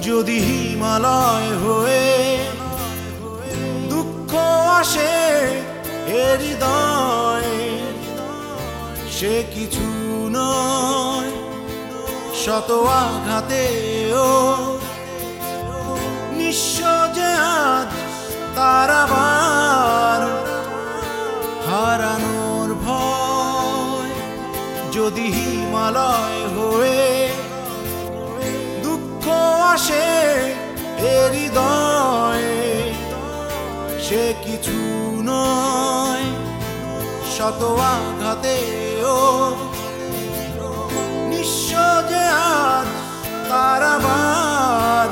যদি হিমালয় হয়ে দুঃখ আসে এ হৃদয়ে, সে কিছু নয় শত আঘাতেও নিঃস্ব যে আজ তার আবার হারানোর ভয়। যদি হিমালয় হয়ে দুঃখ আসে এ হৃদয়ে, সে কিছু নয় শত আঘাতেও নিঃস্ব যে আজ তার আবার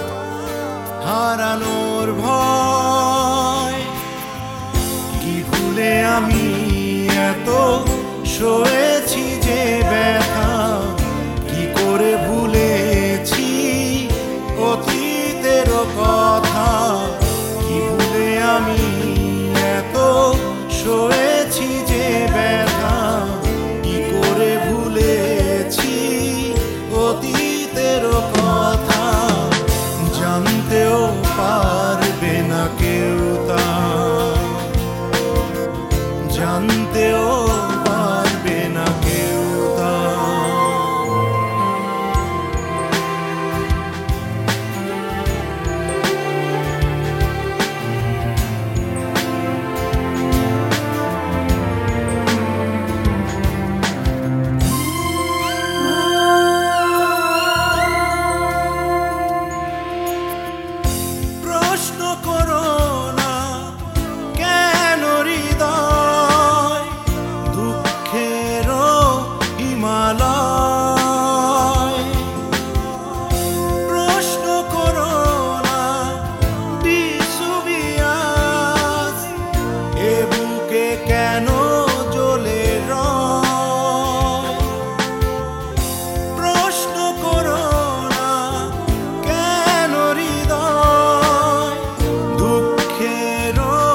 হারানোর ভয়। কি ভুলে আমি এত সয়েছি যে ব্যথা, কি করে ভুলেছি অতীতের কথা। কি ভুলে আমি এত সয়েছি যে ব্যথা, কি করে ভুলেছি অতীতের কথা। জানতেও পারবে না কেউ তা, জানতেও পারবে না কেউ তা। প্রশ্ন করো না কেন হৃদয় দুঃখেরও হিমালয়। প্রশ্ন করো না বিষুবিয়াস এ বুকে কেন জ্বলে রয়। প্রশ্ন করো না কেন হৃদয় দুঃখেরও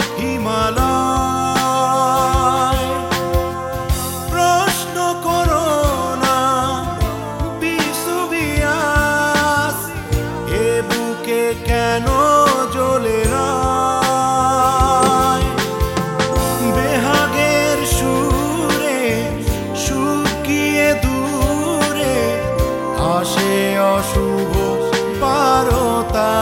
হিমালয়। প্রশ্ন করো না বিষুবিয়াস এ বুকে কেন জ্বলে রয়। বেহাগের সুরে শুকিয়ে দূরে আসে অশুভ বারতা।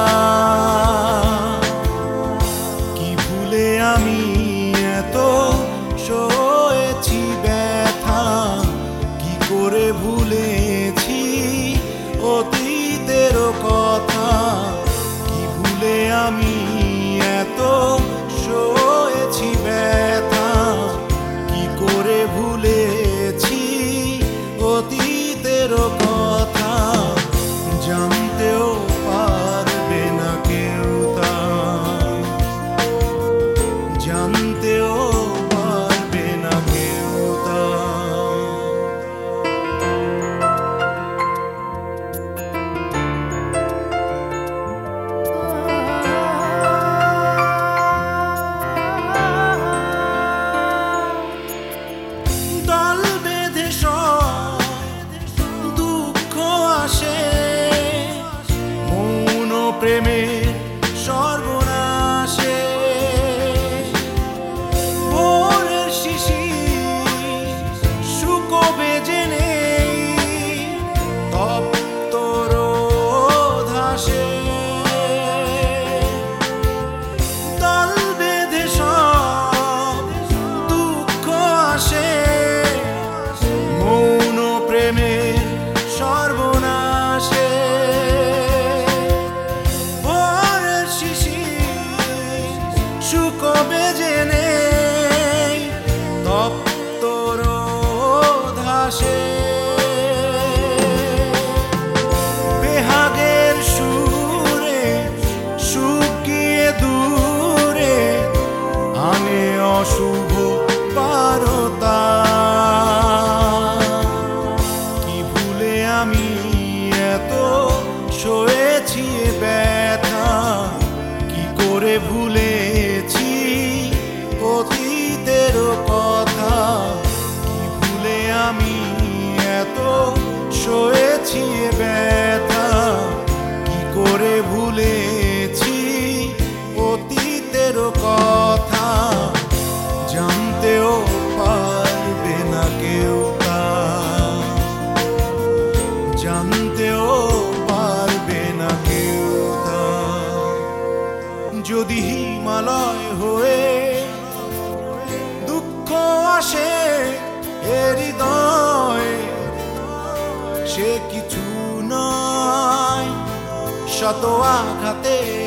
কি ভুলে আমি এত সয়েছি ব্যথা, কি করে ভুলেছি অতীতের কথা। কি ভুলে আমি এত সয়েছি ব্যথা, কি করে ভুলেছি অতীতের কথা। জানতেও পারবে না কেউ তা, জানতেও পারবে না কেউ তা। দল বেঁধে সব দুঃখ আসে, মৌন প্রেমের সর্বনাশে। ভোরের শিশির শুকোবে জেনে তপ্ত রোদ হাসে। দল বেঁধে সব দুঃখ আসে, মৌন প্রেমের সর্বনাশে। ভোরের শিশির শুকোবে জেনে তপ্ত রোদ হাসে। বেহাগের সুরে শুকিয়ে দূরে আনে অশুভ বারতা। কি ভুলে আমি এত সয়েছি ব্যথা, কি করে ভুলেছি অতীতের কথা। কি ভুলে আমি এত সয়েছি ব্যথা, কি যদি হিমালয় হয়ে দুঃখ আসে এ হৃদয়ে, সে কিছু নয় শত আঘাতে